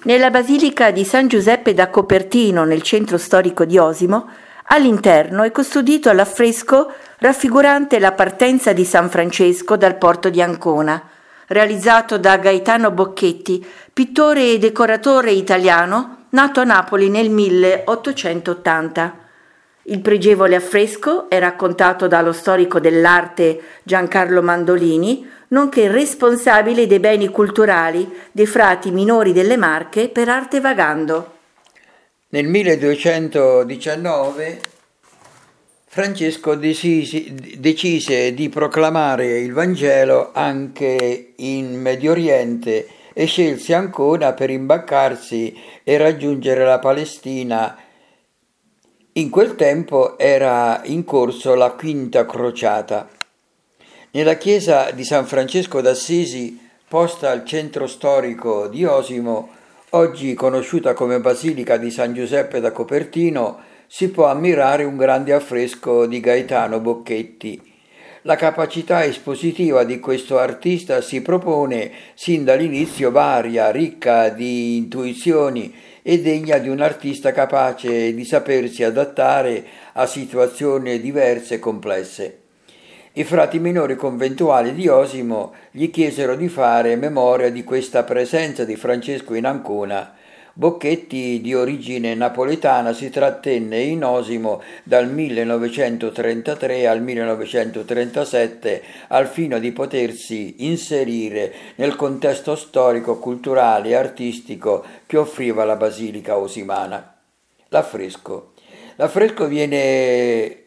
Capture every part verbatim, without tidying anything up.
Nella basilica di San Giuseppe da Copertino, nel centro storico di Osimo, all'interno è custodito l'affresco raffigurante la partenza di San Francesco dal porto di Ancona, realizzato da Gaetano Bocchetti, pittore e decoratore italiano, nato a Napoli nel milleottocentottanta. Il pregevole affresco è raccontato dallo storico dell'arte Giancarlo Mandolini, nonché responsabile dei beni culturali dei frati minori delle Marche per Arte Vagando. Nel milleduecentodiciannove Francesco decisi, decise di proclamare il Vangelo anche in Medio Oriente e scelse Ancona per imbaccarsi e raggiungere la Palestina. In quel tempo era in corso la Quinta Crociata. Nella chiesa di San Francesco d'Assisi, posta al centro storico di Osimo, oggi conosciuta come Basilica di San Giuseppe da Copertino, si può ammirare un grande affresco di Gaetano Bocchetti. La capacità espositiva di questo artista si propone sin dall'inizio varia, ricca di intuizioni e degna di un artista capace di sapersi adattare a situazioni diverse e complesse. I frati minori conventuali di Osimo gli chiesero di fare memoria di questa presenza di Francesco in Ancona. Bocchetti, di origine napoletana, si trattenne in Osimo dal millenovecentotrentatré al millenovecentotrentasette al fine di potersi inserire nel contesto storico, culturale e artistico che offriva la Basilica osimana. L'affresco. L'affresco viene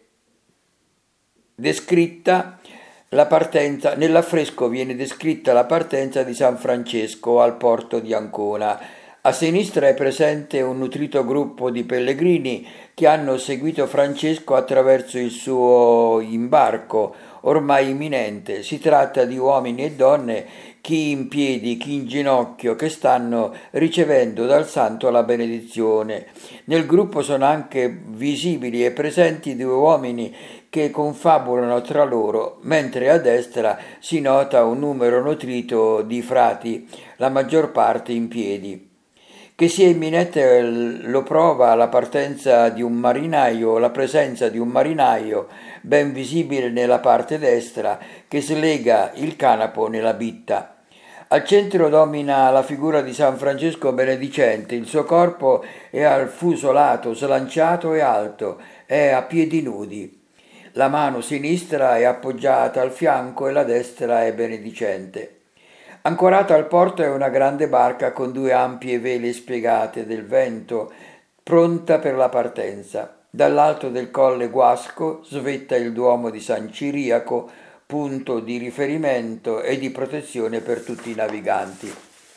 descritta la partenza, nell'affresco viene descritta la partenza di San Francesco al porto di Ancona. A sinistra è presente un nutrito gruppo di pellegrini che hanno seguito Francesco attraverso il suo imbarco, ormai imminente. Si tratta di uomini e donne, chi in piedi, chi in ginocchio, che stanno ricevendo dal santo la benedizione. Nel gruppo sono anche visibili e presenti due uomini che confabulano tra loro, mentre a destra si nota un numero nutrito di frati, la maggior parte in piedi. Che sia imminente lo prova la partenza di un marinaio, la presenza di un marinaio ben visibile nella parte destra che slega il canapo nella bitta. Al centro domina la figura di San Francesco benedicente, il suo corpo è al fuso lato, slanciato e alto, è a piedi nudi. La mano sinistra è appoggiata al fianco e la destra è benedicente. Ancorata al porto è una grande barca con due ampie vele spiegate del vento, pronta per la partenza. Dall'alto del colle Guasco svetta il Duomo di San Ciriaco, punto di riferimento e di protezione per tutti i naviganti.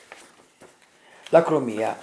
L'acromia.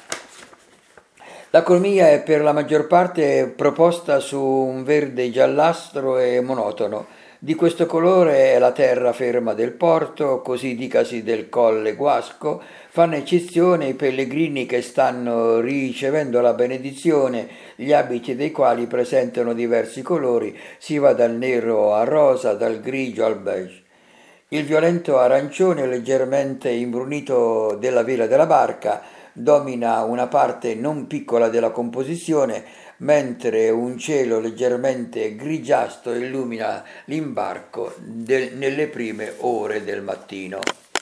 L'acromia è per la maggior parte proposta su un verde giallastro e monotono. Di questo colore è la terra ferma del porto, così dicasi del colle Guasco. Fanno eccezione i pellegrini che stanno ricevendo la benedizione, gli abiti dei quali presentano diversi colori, si va dal nero al rosa, dal grigio al beige. Il violento arancione leggermente imbrunito della vela della barca domina una parte non piccola della composizione, mentre un cielo leggermente grigiastro illumina l'imbarco del, nelle prime ore del mattino.